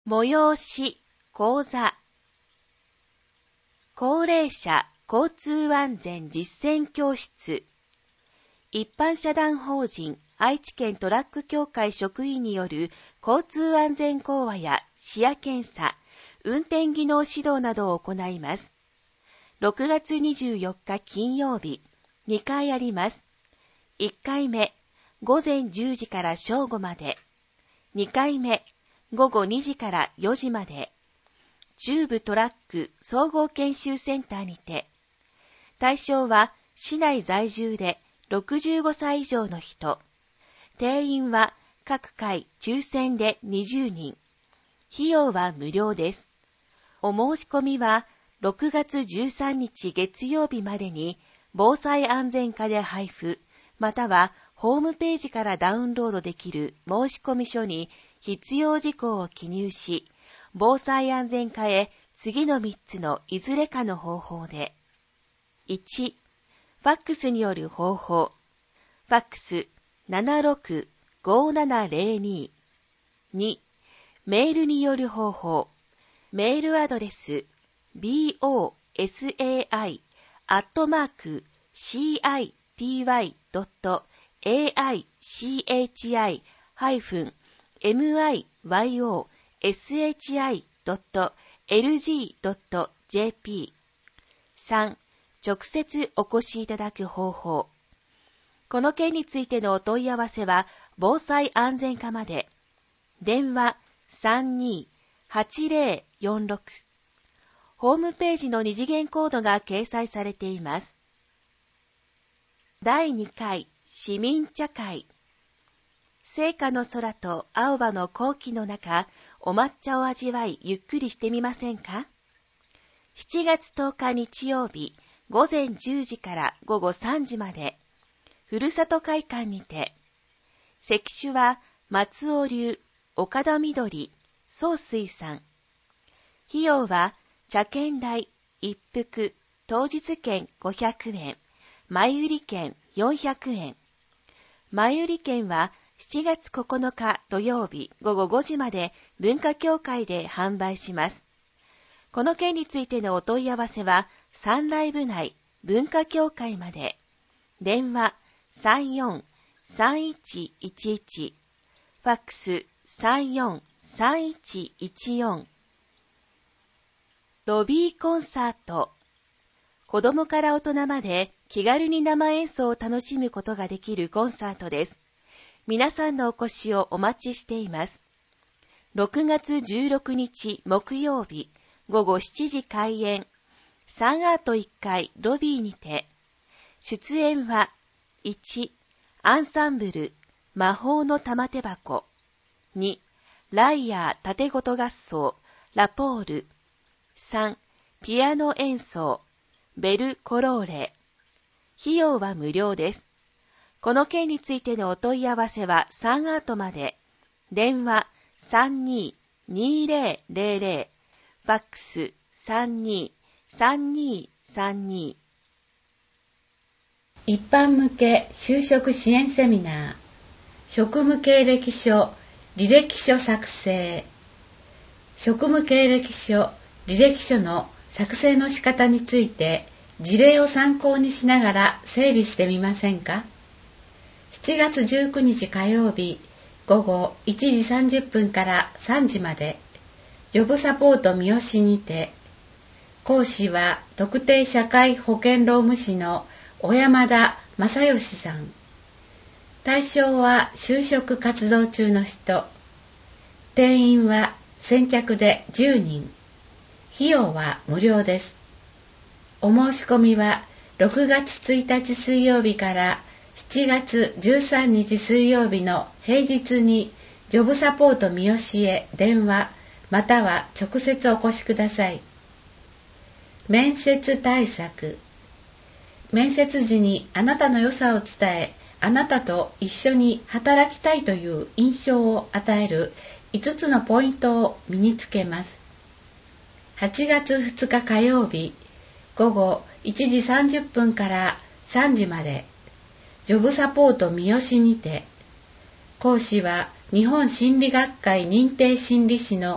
催し、講座。高齢者交通安全実践教室。一般社団法人愛知県トラック協会職員による交通安全講話や視野検査、運転技能指導などを行います。6月24日金曜日、2回あります。1回目、午前10時から正午まで。2回目、午後2時から4時まで。中部トラック総合研修センターにて。対象は市内在住で65歳以上の人。定員は各回抽選で20人。費用は無料です。お申し込みは6月13日月曜日までに防災安全課で配布、またはホームページからダウンロードできる申込書に必要事項を記入し、防災安全課へ次の3つのいずれかの方法で。1、ファックスによる方法。ファックス 765702。2、メールによる方法。メールアドレス bosai@mayishi.lg.jp。 3、直接お越しいただく方法。この件についてのお問い合わせは防災安全課まで。電話 32-8046。ホームページの二次元コードが掲載されています。第2回市民茶会。聖火の空と青葉の紅葉の中、お抹茶を味わいゆっくりしてみませんか？ 7 月10日日曜日、午前10時から午後3時まで、ふるさと会館にて。席種は松尾流、岡田みどり、宗水さん。費用は茶券代、一服、当日券500円、前売り券400円。前売り券は7月9日土曜日午後5時まで文化協会で販売します。この件についてのお問い合わせはサンライブ内文化協会まで。電話 34-3111。ファックス 34-3114。ロビーコンサート。子供から大人まで気軽に生演奏を楽しむことができるコンサートです。皆さんのお越しをお待ちしています。6月16日木曜日午後7時開演。サンアート1階ロビーにて。出演は1、アンサンブル魔法の玉手箱。2、ライヤー盾ごと合奏ラポール。3、ピアノ演奏ベルコローレ。費用は無料です。この件についてのお問い合わせはサンアートまで。電話 32-2000。ファックス 32-3232。 一般向け就職支援セミナー。職務経歴書、履歴書作成。職務経歴書、履歴書の作成の仕方について事例を参考にしながら整理してみませんか？7月19日火曜日午後1時30分から3時まで、ジョブサポート三好にて。講師は特定社会保険労務士の小山田正義さん。対象は就職活動中の人。定員は先着で10人。費用は無料です。お申し込みは6月1日水曜日から7月13日水曜日の平日にジョブサポート三好へ電話または直接お越しください。面接対策。面接時にあなたの良さを伝え、あなたと一緒に働きたいという印象を与える5つのポイントを身につけます。8月2日火曜日午後1時30分から3時まで、ジョブサポート三好にて。講師は日本心理学会認定心理師の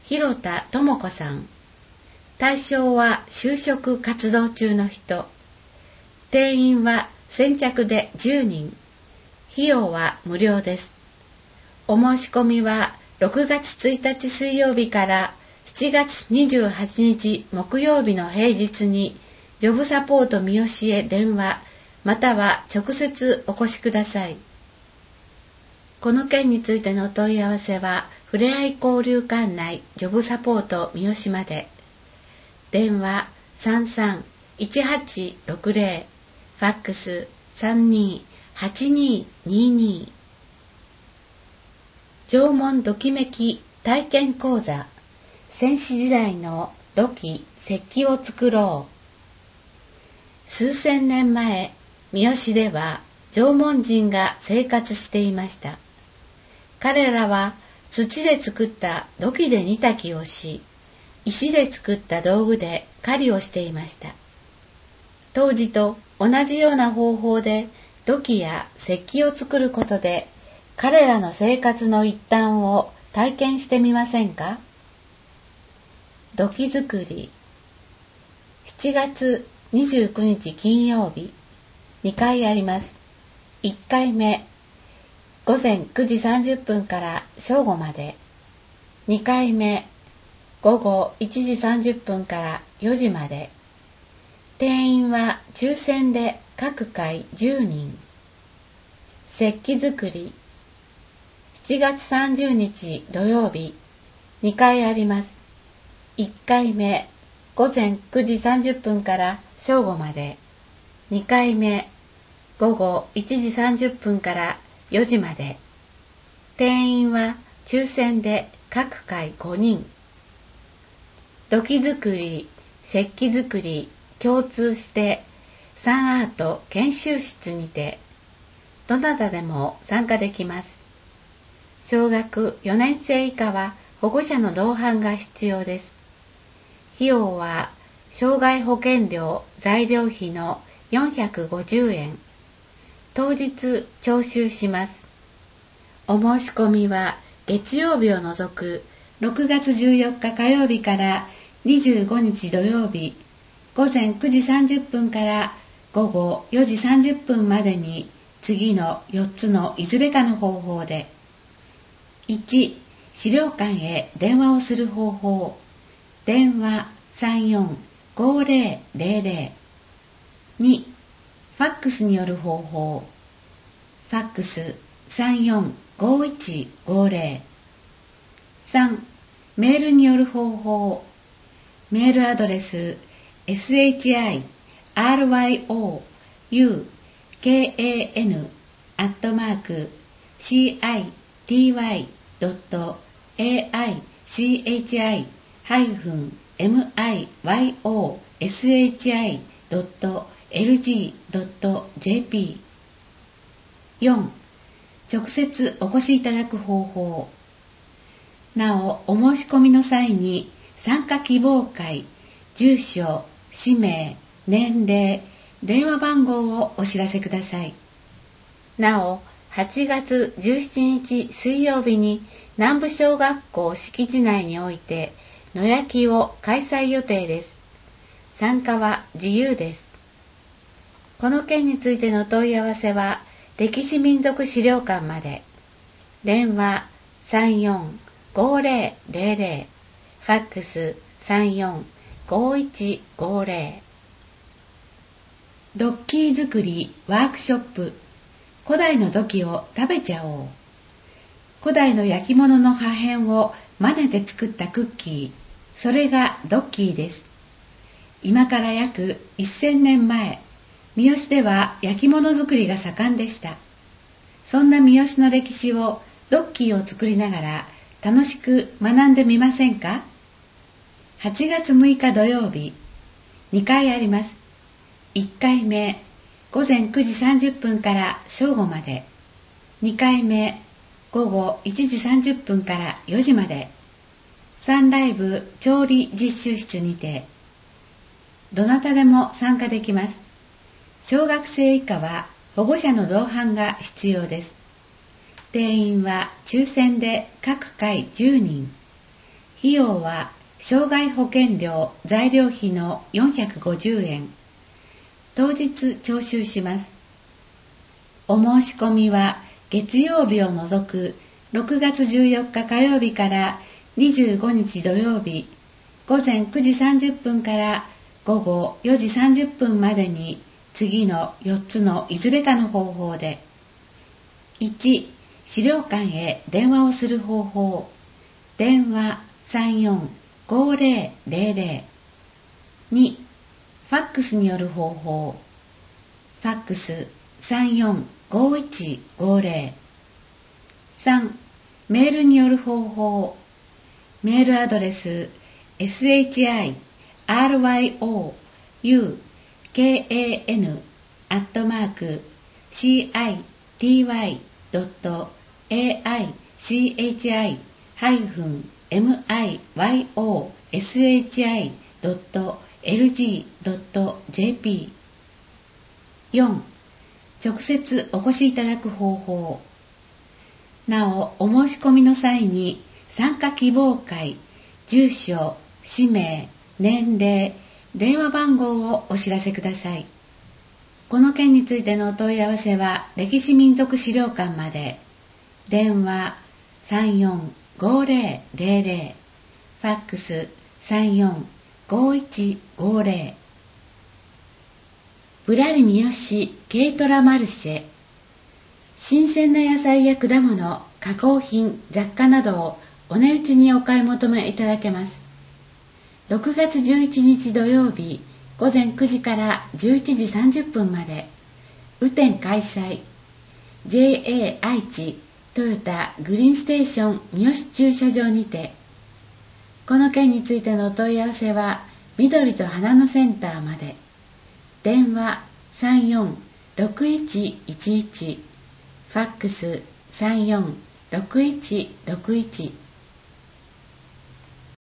広田智子さん。対象は就職活動中の人。定員は先着で10人。費用は無料です。お申し込みは6月1日水曜日から7月28日木曜日の平日にジョブサポート三好へ電話または直接お越しください。この件についてのお問い合わせはふれあい交流館内ジョブサポート三好まで。電話33-1860、ファックス32-8222。縄文土器めき体験講座、先史時代の土器・石器を作ろう。数千年前、三好では縄文人が生活していました。彼らは土で作った土器で煮炊きをし、石で作った道具で狩りをしていました。当時と同じような方法で土器や石器を作ることで、彼らの生活の一端を体験してみませんか？土器作り。7月29日金曜日、2回あります。1回目、午前9時30分から正午まで。2回目、午後1時30分から4時まで。定員は抽選で各回10人。石器作り。7月30日土曜日、2回あります。1回目、午前9時30分から正午まで。2回目、午後1時30分から4時まで。定員は抽選で各回5人。土器作り、石器作り、共通してサンアート研修室にて、どなたでも参加できます。小学4年生以下は保護者の同伴が必要です。費用は障害保険料材料費の450円。当日徴収します。お申し込みは月曜日を除く6月14日火曜日から25日土曜日、午前9時30分から午後4時30分までに次の4つのいずれかの方法で。1、資料館へ電話をする方法。電話34-5000。2、ファックスによる方法。ファックス34-5150。3、メールによる方法。メールアドレス shirty@city-city-myoshi.lg.jp。 4、直接お越しいただく方法。なお、お申し込みの際に参加希望会、住所、氏名、年齢、電話番号をお知らせください。なお、8月17日水曜日に南部小学校敷地内において野焼きを開催予定です。参加は自由です。この件についての問い合わせは歴史民俗資料館まで。電話34-5000、ファックス34-5150。ドッキー作りワークショップ。古代の土器を食べちゃおう。古代の焼き物の破片を真似て作ったクッキー、それがドッキーです。今から約1000年前、三好では焼き物作りが盛んでした。そんな三好の歴史をドッキーを作りながら楽しく学んでみませんか？ 8 月6日土曜日、2回あります。1回目、午前9時30分から正午まで。2回目、午後1時30分から4時まで。サンライブ調理実習室にて。どなたでも参加できます。小学生以下は保護者の同伴が必要です。定員は抽選で各回10人。 費用は障害保険料材料費の450円。当日徴収します。お申し込みは月曜日を除く6月14日火曜日から25日土曜日午前9時30分から午後4時30分までに次の4つのいずれかの方法で。1、資料館へ電話をする方法。電話34-5000。2、ファックスによる方法。ファックス34-5150。3、メールによる方法。メールアドレスcity@city.aichi-city-hung-shI.lg.jp。 4、直接お越しいただく方法。なお、お申し込みの際に参加希望会、住所、氏名、年齢、電話番号をお知らせください。この件についてのお問い合わせは歴史民俗資料館まで。電話34-5000。ファックス34-5150。ぶらり三好軽トラマルシェ。新鮮な野菜や果物、加工品、雑貨などをお値打ちにお買い求めいただけます。6月11日土曜日午前9時から11時30分まで。雨天開催。 JA 愛知トヨタグリーンステーション三好駐車場にて。この件についてのお問い合わせは緑と花のセンターまで。電話34-6111。ファックス34-6161。